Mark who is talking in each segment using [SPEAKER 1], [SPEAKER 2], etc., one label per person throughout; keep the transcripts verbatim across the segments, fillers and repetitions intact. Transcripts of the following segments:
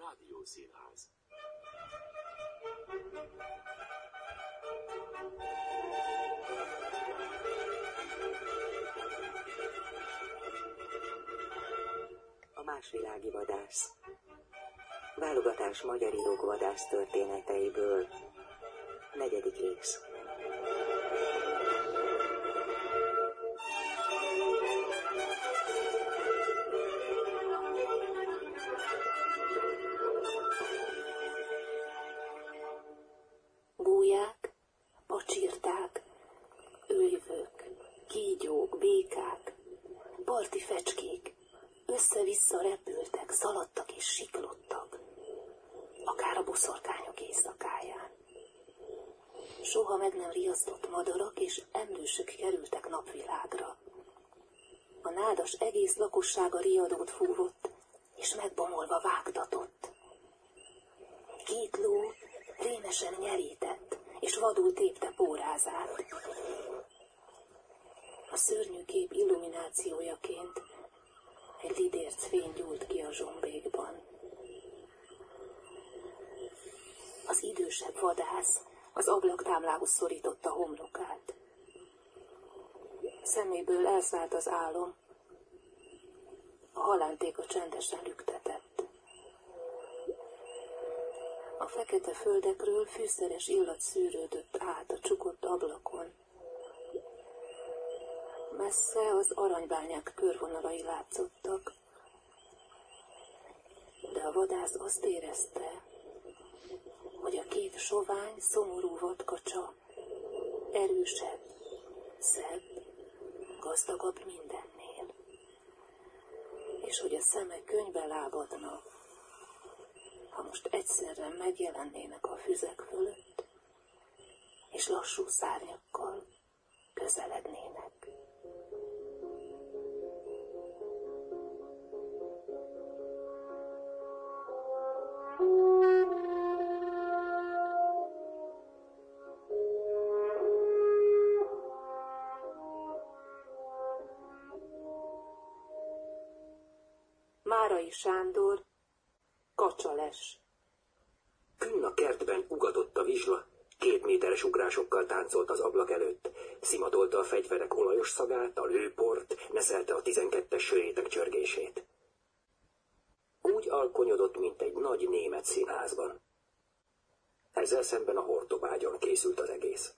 [SPEAKER 1] Rádiószínház.
[SPEAKER 2] A másvilági vadász. Válogatás magyar írók vadász történeteiből. Negyedik rész. Gólyák, pacsirták, őjvők, kígyók, békák, parti fecskék össze-vissza repültek, szaladtak és siklottak, akár a boszorkányok éjszakáján. Soha meg nem riasztott madarak és emlősök kerültek napvilágra. A nádas egész lakossága riadót fúvott, és megbomolva vágtatott. Két ló rémesen nyerített, és vadul tépte pórázát. A szörnyű kép illuminációjaként egy lidérc fény gyúlt ki a zsombékban. Az idősebb vadász az ablaktámlához szorította homlokát. Szeméből elszállt az álom, a halántéka csendesen lüktetett. A fekete földekről fűszeres illat szűrődött át a csukott ablakon. Messze az aranybányák körvonalai látszottak, de a vadász azt érezte, hogy a két sovány, szomorú vadkacsa erősebb, szebb, gazdagabb mindennél, és hogy a szeme könnybe lábadna, ha most egyszerre megjelennének a füzek fölött, és lassú szárnyakkal közelednének. Márai Sándor, Kacsales.
[SPEAKER 3] Künn a kertben ugatott a vizsla, két méteres ugrásokkal táncolt az ablak előtt, szimatolta a fegyverek olajos szagát, a lőport, neszelte a tizenkettes sörétek csörgését. Úgy alkonyodott, mint egy nagy német színházban. Ezzel szemben a hortobágyon készült az egész.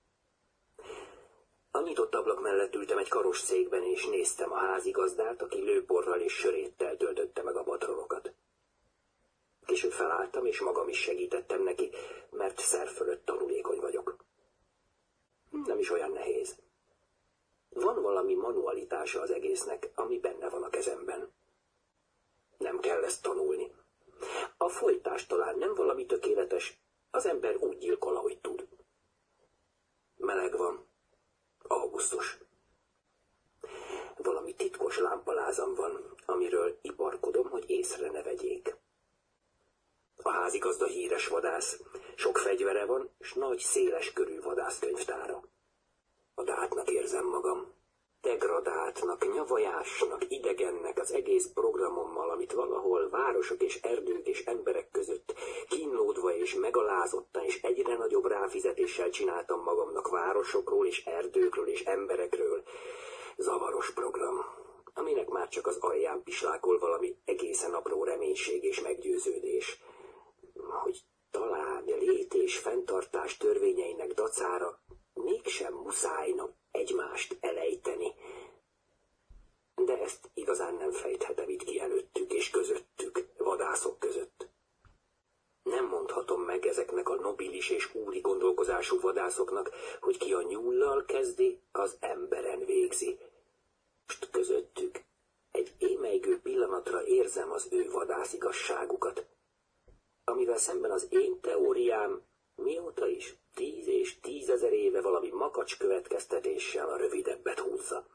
[SPEAKER 3] A nyitott ablak mellett ültem egy karos székben, és néztem a házigazdát, aki lőporral és söréttel töltötte meg a patronokat. Később felálltam, és magam is segítettem neki, mert szer fölött tanulékony vagyok. Nem is olyan nehéz. Van valami manualitása az egésznek, ami benne van a kezemben. Nem kell ezt tanulni. A folytás talán nem valami tökéletes, az ember úgy gyilkol, ahogy tud. Meleg van. Augusztus. Valami titkos lámpalázam van, amiről iparkodom, hogy észre ne vegyék. A házigazda híres vadász, sok fegyvere van, s nagy széles körű vadászkönyvtára. A dátnak érzem magam. Degradáltnak, nyavajásnak, idegennek az egész programommal, amit valahol városok és erdők és emberek között kínlódva és megalázottan és egyre nagyobb ráfizetéssel csináltam magamnak városokról és erdőkről és emberekről. Zavaros program, aminek már csak az alján pislákol valami egészen apró reménység és meggyőződés, hogy talán lét és fenntartás törvényeinek dacára mégsem muszájna egymást elejteni. De ezt igazán nem fejthetem itt ki előttük és közöttük, vadászok között. Nem mondhatom meg ezeknek a nobilis és úri gondolkozású vadászoknak, hogy ki a nyúllal kezdi, az emberen végzi. Most közöttük egy émelygő pillanatra érzem az ő vadászigazságukat, amivel szemben az én teóriám mióta is tíz és tízezer éve valami makacs következtetéssel a rövidebbet húzza.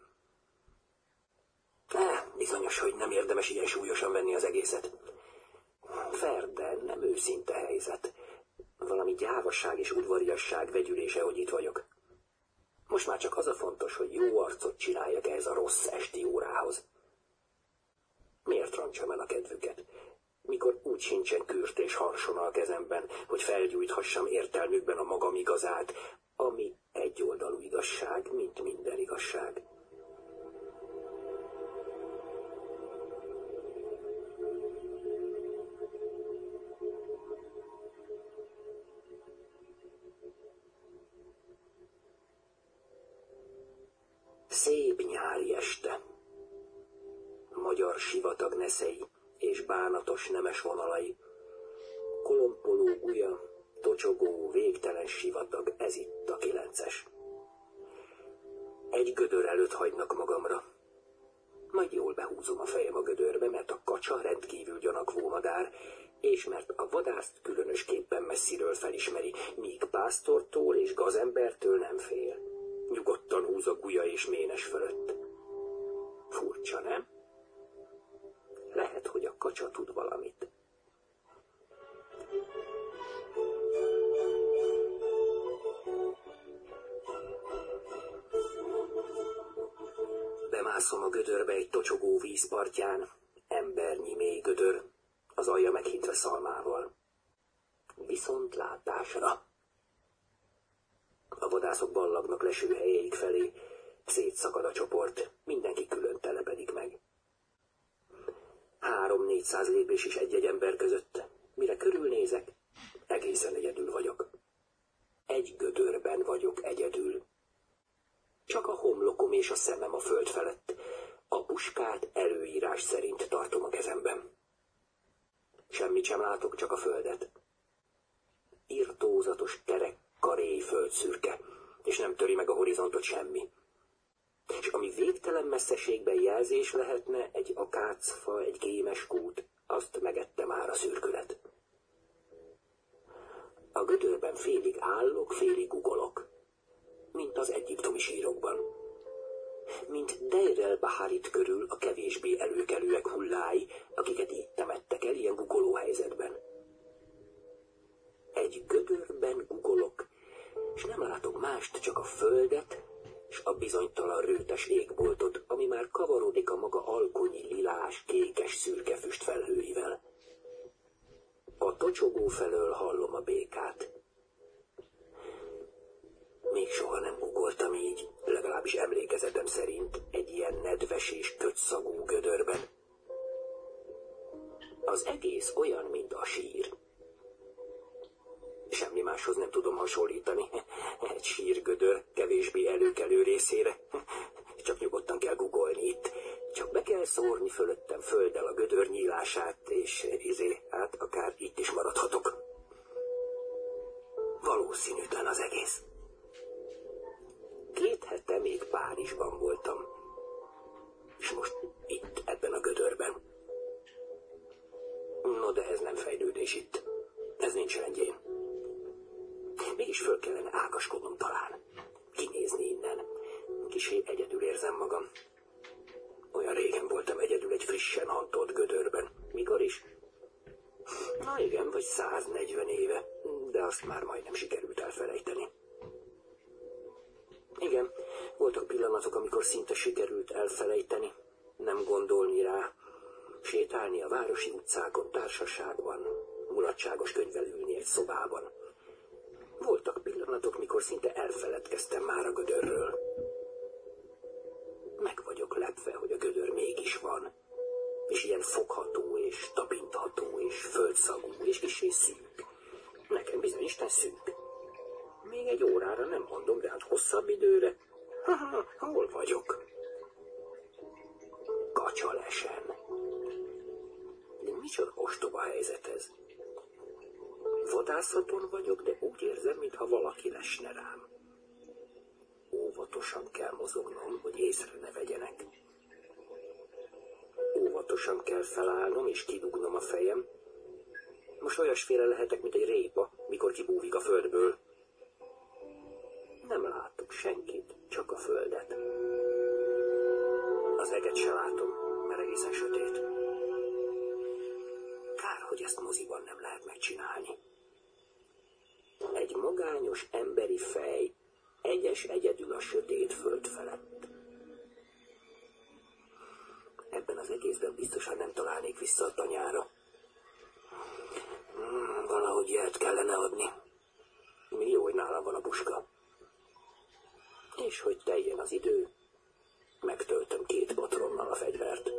[SPEAKER 3] Eh, bizonyos, hogy nem érdemes ilyen súlyosan venni az egészet. Fair, de nem őszinte helyzet. Valami gyávasság és udvariasság vegyülése, hogy itt vagyok. Most már csak az a fontos, hogy jó arcot csináljak ehhez a rossz esti órához. Miért roncsam el a kedvüket? mikor úgy sincsen kürt és harsona a kezemben, hogy felgyújthassam értelmükben a magam igazát, ami egyoldalú igazság, mint minden igazság. Szép nyári este. Magyar sivatag neszei és bánatos nemes vonalai. Kolompoló gulya, tocsogó, végtelen sivatag, ez itt a kilences. Egy gödör előtt hagynak magamra. Majd jól behúzom a fejem a gödörbe, mert a kacsa rendkívül gyanakvó madár, és mert a vadászt különösképpen messziről felismeri, míg pásztortól és gazembertől nem fél. Nyugodtan húz a gulya és ménes fölött. Furcsa, nem? Lehet, hogy a kacsa tud valamit. Bemászom a gödörbe egy tocsogó vízpartján, embernyi mély gödör, az alja meghintve szalmával. Viszont látásra. A vadászok ballagnak lesőhelyeik felé, szétszakad a csoport, mindenki külön telepedik meg. Három-négyszáz lépés is egy-egy ember között. Mire körülnézek, egészen egyedül vagyok. Egy gödörben vagyok egyedül. Csak a homlokom és a szemem a föld felett. A puskát előírás szerint tartom a kezemben. Semmit sem látok, csak a földet. Irtózatos terek, karé, földszürke, és nem töri meg a horizontot semmi. És ami végtelen messzeségben jelzés lehetne, egy akácfa, egy gémes kút, azt megette már a szürkület. A gödörben félig állok, félig gugolok, mint az egyiptomi sírokban. Mint Deir el-Baharit körül a kevésbé előkelőek hullái, akiket így temettek el ilyen gugoló helyzetben. Egy gödörben gugolok, és nem látok mást, csak a földet, és a bizonytalan rőtes égboltot, ami már kavarodik a maga alkonyi, lilás, kékes, szürke füstfelhőivel. A tocsogó felől hallom a békát. Még soha nem gugoltam így, legalábbis emlékezetem szerint, egy ilyen nedves és kötszagú gödörben. Az egész olyan, mint a sír. Semmi máshoz nem tudom hasonlítani. Egy sírgödör kevésbé előkelő részére. Csak nyugodtan kell gugolni itt. Csak be kell szórni fölöttem földdel a gödör nyílását, és izé, hát akár itt is maradhatok. Valószínűtlen az egész. Két hete még Párizsban voltam. És most itt, ebben a gödörben. No, de ez nem fejlődés itt. Ez nincs rendjén. Mégis föl kellene ágaskodnom talán. Kinézni innen. Kissé egyedül érzem magam. Olyan régen voltam egyedül egy frissen hantolt gödörben. Mikor is? Na igen, vagy száznegyven éve. De azt már majdnem sikerült elfelejteni. Igen, voltak pillanatok, amikor szinte sikerült elfelejteni. Nem gondolni rá. Sétálni a városi utcákon társaságban. Mulatságos könyvvel ülni egy szobában. Voltak pillanatok, mikor szinte elfeledkeztem már a gödörről. Meg vagyok lepve, hogy a gödör mégis van. És ilyen fogható, és tapintható, és földszagú, és kissé szűk. Nekem bizony Isten szűk. Még egy órára nem mondom, de hát hosszabb időre. Haha, hol vagyok? Kacsalesen. De micsoda ostoba helyzet ez? Vadászaton vagyok, de úgy érzem, mintha valaki lesne rám. Óvatosan kell mozognom, hogy észre ne vegyenek. Óvatosan kell felállnom és kidugnom a fejem. Most olyasféle lehetek, mint egy répa, mikor kibúvik a földből. Nem látok senkit, csak a földet. Az eget se látom, mert egészen sötét. Kár, hogy ezt moziban nem lehet megcsinálni. Egy magányos emberi fej, egyes egyedül a sötét föld felett. Ebben az egészben biztosan nem találnék vissza a tanyára. hogy jelt kellene adni. Mi jó, hogy nálam van a puska. És hogy teljen az idő, megtöltöm két patronnal a fegyvert.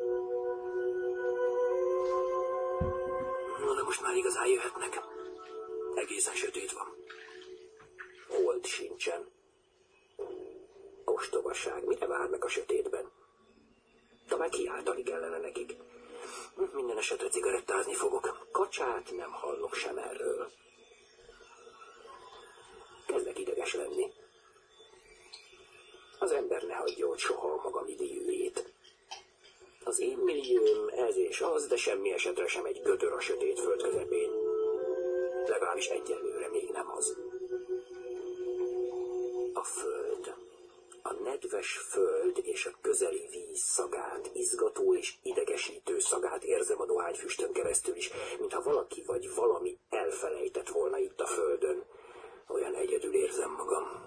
[SPEAKER 3] Na de most már igazán jöhetnek. Egészen sötét van. Hold sincsen. Ostobaság, mire várnak a sötétben? Talán kiáltani kellene nekik. Minden esetre cigarettázni fogok. Kacsát nem hallok sem erről. Kezdek ideges lenni. Az ember ne hagyja ott soha a maga milliójét. Az én millióm ez és az, de semmi esetre sem egy gödör a sötét föld közepén. Legalábbis egyelőre még nem az. A föld, a nedves föld és a közeli víz szagát, izgató és idegesítő szagát érzem a dohányfüstön keresztül is, mintha valaki vagy valami elfelejtett volna itt a földön. Olyan egyedül érzem magam.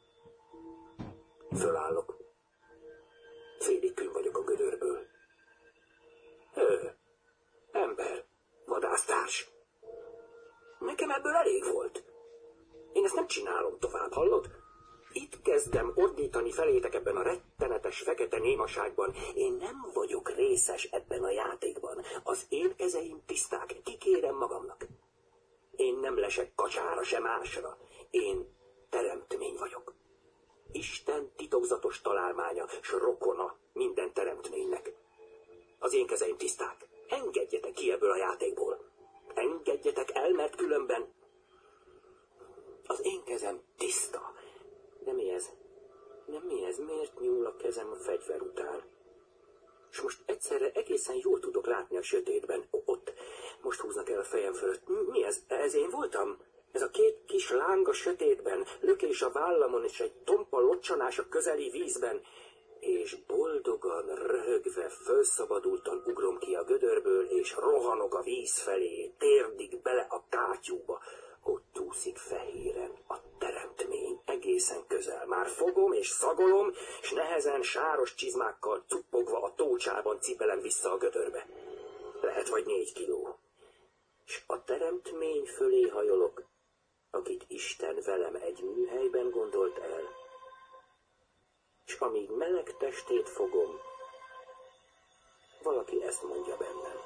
[SPEAKER 3] Fölállok. Félig künn vagyok a gödörből. Hő, ember, vadásztárs. Nekem ebből elég volt. Én ezt nem csinálom tovább, hallod? Itt kezdem ordítani felétek ebben a rettenetes fekete némaságban. Én nem vagyok részes ebben a játékban. Az én kezeim tiszták, kikérem magamnak. Én nem lesek kacsára, sem másra. Én teremtmény vagyok. Isten titokzatos találmánya, s rokona minden teremtménynek. Az én kezeim tiszták. Engedjetek ki ebből a játékból. Engedjetek el, mert különben... Az én kezem tiszta. De mi ez? Nem mi ez? Miért nyúl a kezem a fegyver után? És most egyszerre egészen jól tudok látni a sötétben. Ott, most húznak el a fejem fölött. Mi ez? Ez én voltam? Ez a két kis láng a sötétben, lökés a vállamon és egy tompa locsanás a közeli vízben, és boldogan, röhögve, fölszabadultan ugrom ki a gödörből, és rohanok a víz felé, térdig bele a kátyúba. Ott úszik fehéren a teremtmény, egészen közel. Már fogom és szagolom, és nehezen sáros csizmákkal cuppogva a tócsában cipelem vissza a gödörbe. Lehet vagy négy kiló. És a teremtmény fölé hajolok, akit Isten velem egy műhelyben gondolt el. És amíg meleg testét fogom, valaki ezt mondja bennem.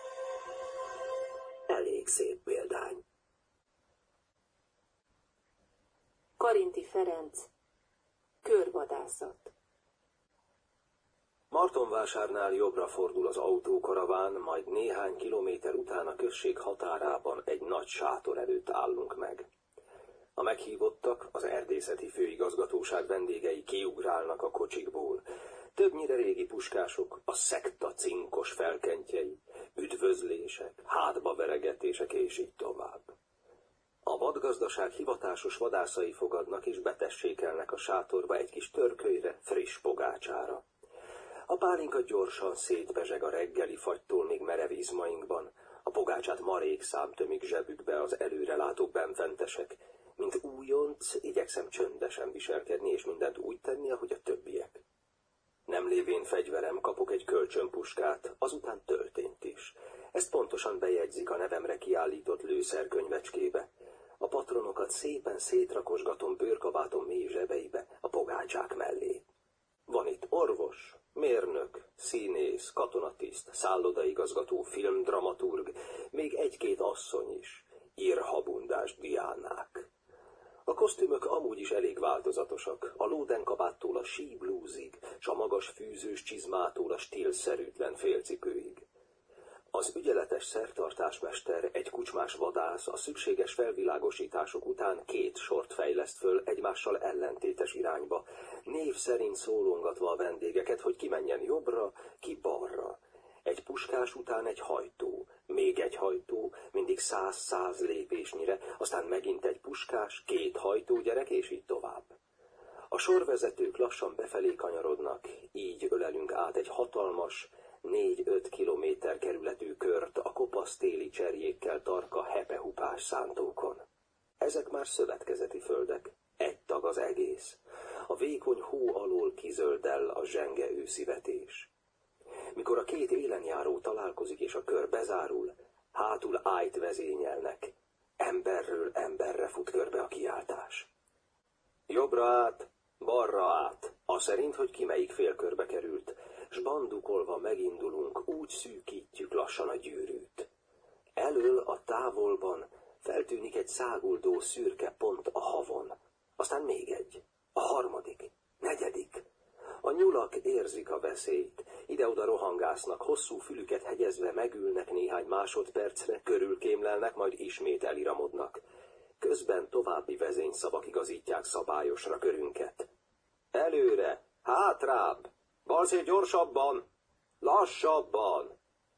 [SPEAKER 3] Elég szép példány.
[SPEAKER 2] Karinti Ferenc, körvadászat.
[SPEAKER 1] Martonvásárnál jobbra fordul az autókaraván, majd néhány kilométer után a község határában egy nagy sátor előtt állunk meg. A meghívottak, az erdészeti főigazgatóság vendégei kiugrálnak a kocsikból. Többnyire régi puskások, a szekta cinkos felkentjei, üdvözlések, hátba veregetések és így tovább. A vadgazdaság hivatásos vadászai fogadnak és betessékelnek a sátorba egy kis törkölyre, friss pogácsára. A pálinka gyorsan szétbezseg a reggeli fagytól még merev izmainkban, a pogácsát marék szám tömik zsebükbe az előrelátók benfentesek. Mint újonc, igyekszem csöndesen viselkedni és mindent úgy tenni, ahogy a többiek. Nem lévén fegyverem, kapok egy kölcsönpuskát, azután töltényt is. Ezt pontosan bejegyzik a nevemre kiállított lőszerkönyvecskébe. A patronokat szépen szétrakosgatom bőrkabátom mély zsebeibe, a pogácsák mellé. Van itt orvos, mérnök, színész, katonatiszt, szállodaigazgató, filmdramaturg, még egy-két asszony is, írhabundás diánák. A kosztümök amúgy is elég változatosak, a lódenkabáttól a síblúzig, s a magas fűzős csizmától a stílszerűtlen félcipőig. Az ügyeletes szertartásmester, egy kucsmás vadász a szükséges felvilágosítások után két sort fejleszt föl egymással ellentétes irányba, név szerint szólongatva a vendégeket, hogy ki menjen jobbra, ki balra. Egy puskás után egy hajtó, még egy hajtó, mindig száz-száz lépésnyire, aztán megint egy puskás, két hajtógyerek, és így tovább. A sorvezetők lassan befelé kanyarodnak, így ölelünk át egy hatalmas, négy-öt kilométer kerületű kört a kopasz téli cserjékkel tarka hepehupás szántókon. Ezek már szövetkezeti földek, egy tag az egész. A vékony hó alól kizöldel a zsenge őszi vetés. Mikor a két élenjáró találkozik és a kör bezárul, hátul ájt vezényelnek. Ember Jobbra át, balra át, a szerint, hogy ki melyik félkörbe került, s bandukolva megindulunk, úgy szűkítjük lassan a gyűrűt. Elől a távolban feltűnik egy száguldó szürke pont a havon, aztán még egy, a harmadik, negyedik. A nyulak érzik a veszélyt, ide-oda rohangásznak, hosszú fülüket hegyezve megülnek néhány másodpercre, körülkémlelnek, majd ismét eliramodnak. Közben további vezényszavak igazítják szabályosra körünket. Előre, hátrább, balszé gyorsabban, lassabban.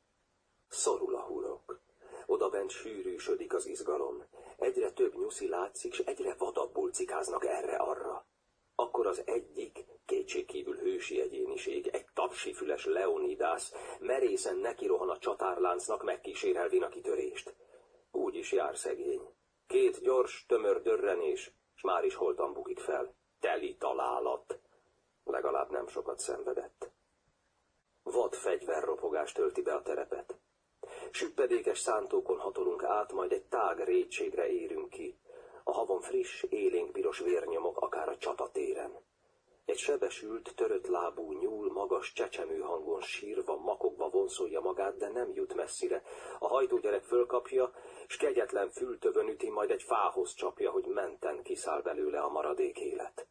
[SPEAKER 1] Szorul a hurok. Odabent sűrűsödik az izgalom. Egyre több nyuszi látszik, s egyre vadabbul cikáznak erre-arra. Akkor az egyik, kétségkívül hősi egyéniség, egy tapsifüles Leonidász merészen nekirohan a csatárláncnak, megkísérelvén a kitörést. Úgy is jár szegény. Két gyors, tömör dörrenés, s már is holtan bukik fel. Teli találat. Legalább nem sokat szenvedett. Vad fegyverropogás tölti be a terepet. Süppedékes szántókon hatolunk át, majd egy tág rétségre érünk ki. A havon friss, élénkpiros vérnyomok, akár a csatatéren. Egy sebesült, törött lábú nyúl magas csecsemő hangon sírva, makogva vonszolja magát, de nem jut messzire. A hajtógyerek fölkapja, s kegyetlen fültövön üti, majd egy fához csapja, hogy menten kiszáll belőle a maradék élet.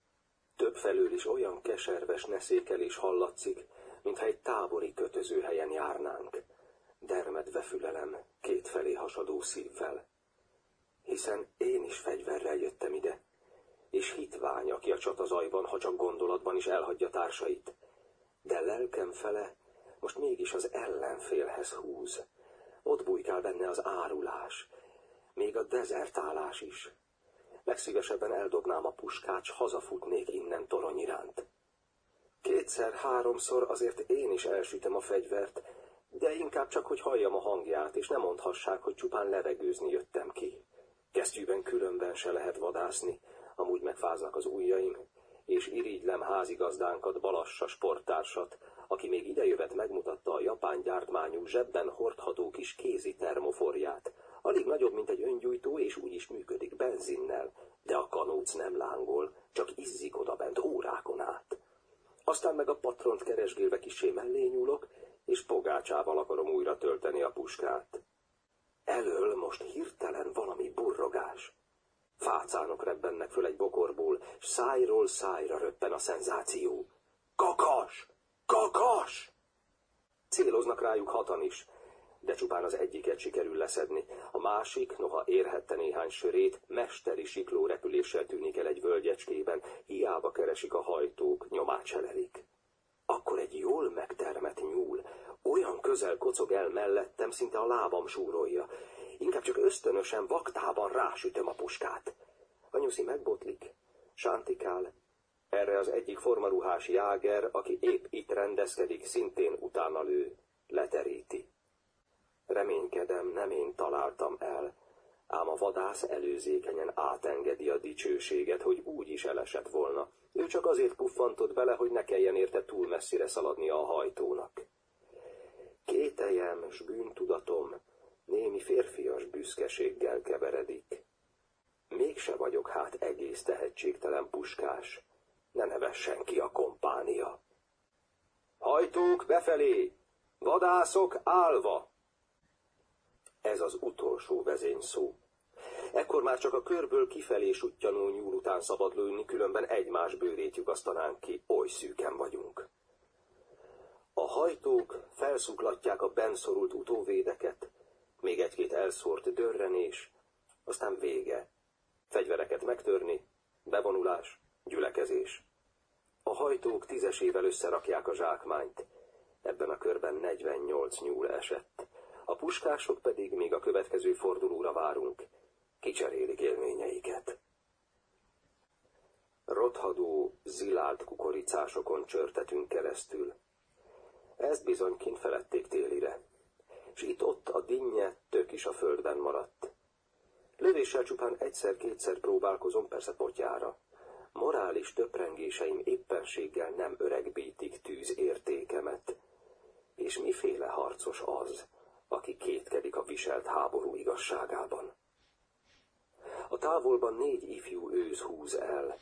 [SPEAKER 1] Többfelől is olyan keserves neszékelés hallatszik, mintha egy tábori kötözőhelyen járnánk. Dermedve fülelem, kétfelé hasadó szívvel. Hiszen én is fegyverrel jöttem ide, és hitvány, aki a csatazajban, ha csak gondolatban is elhagyja társait. De lelkem fele most mégis az ellenfélhez húz. Ott bujkál benne az árulás, még a dezertálás is. Legszívesebben eldobnám a puskát, s hazafutnék innen torony iránt. Kétszer-háromszor azért én is elsütöm a fegyvert, de inkább csak, hogy halljam a hangját, és ne mondhassák, hogy csupán levegőzni jöttem ki. Kesztyűben különben se lehet vadászni, amúgy megfáznak az ujjaim, és irigylem házigazdánkat, Balassa sporttársat, aki még idejövet megmutatta a japán gyártmányú zsebben hordható kis kézi termoforját. Alig nagyobb, mint egy öngyújtó, és úgy is működik benzinnel, de a kanóc nem lángol, csak izzik odabent órákon át. Aztán meg a patront keresgélve kissé mellé nyúlok, és pogácsával akarom újra tölteni a puskát. Elől most hirtelen valami burrogás. Fácánok rebbennek föl egy bokorból, s szájról szájra röppen a szenzáció. Kakas! Kakas! Céloznak rájuk hatan is, de csupán az egyiket sikerül leszedni. A másik, noha érhette néhány sörét, mesteri siklórepüléssel tűnik el egy völgyecskében, hiába keresik a hajtók, nyomát se lelik. Akkor egy jól megtermett nyúl olyan közel kocog el mellettem, szinte a lábam súrolja. Inkább csak ösztönösen, vaktában rásütöm a puskát. A nyuszi megbotlik, sántikál. Erre az egyik formaruhás jáger, aki épp itt rendezkedik, szintén utána lő, leteríti. Reménykedem, nem én találtam el, ám a vadász előzékenyen átengedi a dicsőséget, hogy úgy is elesett volna. Ő csak azért puffantott bele, hogy ne kelljen érte túl messzire szaladnia a hajtónak. Kételjem s bűntudatom némi férfias büszkeséggel keveredik. Mégse vagyok hát egész tehetségtelen puskás, ne nevessen ki a kompánia. Hajtók befelé, vadászok állva! Ez az utolsó vezényszó. Ekkor már csak a körből kifelé suttyanó nyúl után szabad lőni, különben egymás bőrét lyukasztanánk ki, oly szűken vagyunk. A hajtók felszuklatják a benszorult utóvédeket, még egy-két elszórt dörrenés, aztán vége. Fegyvereket megtörni, bevonulás, gyülekezés. A hajtók tízesével összerakják a zsákmányt. Ebben a körben negyvennyolc nyúl esett. A puskások pedig még a következő fordulóra várunk. Kicserélik élményeiket. Rothadó, zilált kukoricásokon csörtetünk keresztül. Ezt bizony kint feledték télire, s itt-ott a dinnye tök is a földben maradt. Lövéssel csupán egyszer-kétszer próbálkozom, persze potyára. Morális töprengéseim éppenséggel nem öregbítik tűz értékemet. És miféle harcos az, aki kétkedik a viselt háború igazságában? A távolban négy ifjú ősz húz el,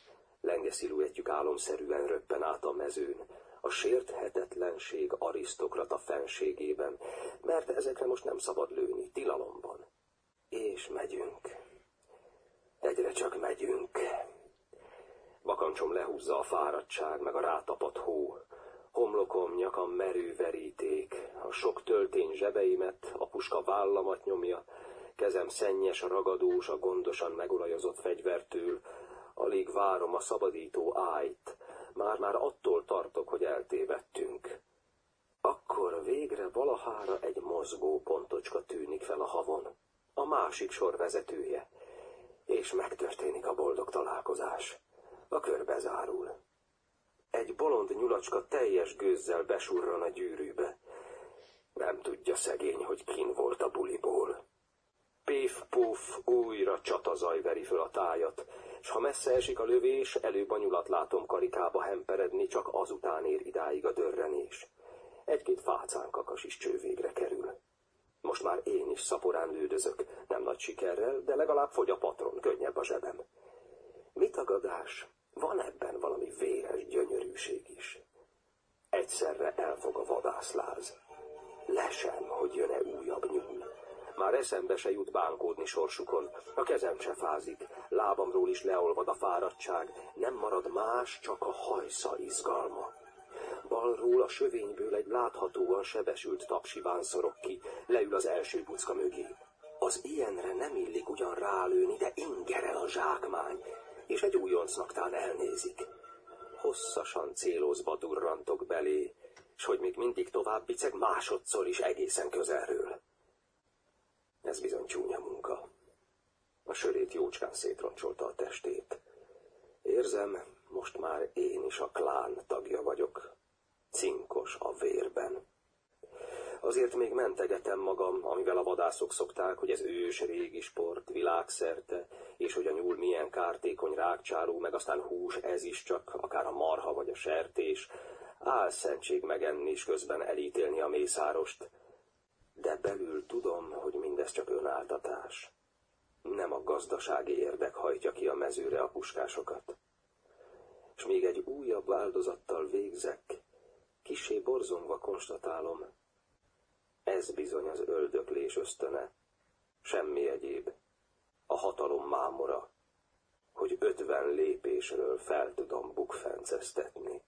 [SPEAKER 1] Lenge sziluettjük álomszerűen röppen át a mezőn, a sérthetetlenség arisztokrata fenségében, mert ezekre most nem szabad lőni, tilalom van. És megyünk. Egyre csak megyünk. Bakancsom lehúzza a fáradtság, meg a rátapadt hó. Homlokom, nyakam merő veríték, a sok töltény zsebeimet, a puska vállamat nyomja, kezem szennyes, ragadós, a gondosan megolajozott fegyvertől, alig várom a szabadító ájt, már-már attól tartok, hogy eltévedtünk. Akkor végre valahára egy mozgó pontocska tűnik fel a havon, a másik sor vezetője, és megtörténik a boldog találkozás. A kör bezárul. Egy bolond nyulacska teljes gőzzel besurran a gyűrűbe. Nem tudja szegény, hogy kin volt a buliból. Péf-puf, újra csatazaj veri föl a tájat, s ha messze esik a lövés, előbb a nyulat látom karikába hemperedni, csak azután ér idáig a dörrenés. Egy-két fácánkakas is csővégre kerül. Most már én is szaporán lődözök, nem nagy sikerrel, de legalább fogy a patron, könnyebb a zsebem. Mi tagadás? Van ebben valami véres gyönyörűség is. Egyszerre elfog a vadászláz. Lesem, hogy jön-e újabb nyúl. Már eszembe se jut bánkódni sorsukon, a kezem se fázik, lábamról is leolvad a fáradtság, nem marad más, csak a hajsza izgalma. Balról a sövényből egy láthatóan sebesült tapsiván szorog ki, leül az első bucka mögé. Az ilyenre nem illik ugyan rálőni, de ingerel a zsákmány, és egy újoncnaktán elnézik. Hosszasan célozva durrantok belé, s hogy még mindig tovább biceg másodszor is egészen közelről. Ez bizony csúnya munka. A sörét jócskán szétroncsolta a testét. Érzem, most már én is a klán tagja vagyok. Cinkos a vérben. Azért még mentegetem magam, amivel a vadászok szokták, hogy ez ős régi sport világszerte, és hogy a nyúl milyen kártékony rágcsáló, meg aztán hús, ez is csak, akár a marha vagy a sertés. Álszentség megenni és közben elítélni a mészárost. De belül tudom, hogy mindez csak önáltatás. Nem a gazdasági érdek hajtja ki a mezőre a puskásokat. És még egy újabb áldozattal végzek, kissé borzongva konstatálom. Ez bizony az öldöklés ösztöne, semmi egyéb. A hatalom mámora, hogy ötven lépésről fel tudom bukfenceztetni.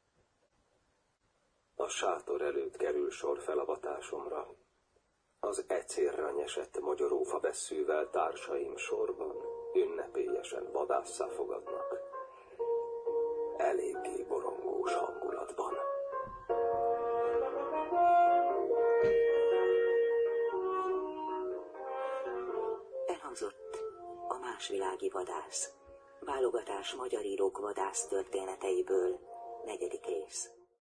[SPEAKER 1] A sátor előtt kerül sor felavatásomra. Az ecérra nyesett mogyorófa vesszűvel társaim sorban ünnepélyesen vadásszá fogadnak. Eléggé borongós hangulatban.
[SPEAKER 4] Elhangzott A másvilági vadász. Válogatás magyar írók vadász történeteiből, negyedik rész.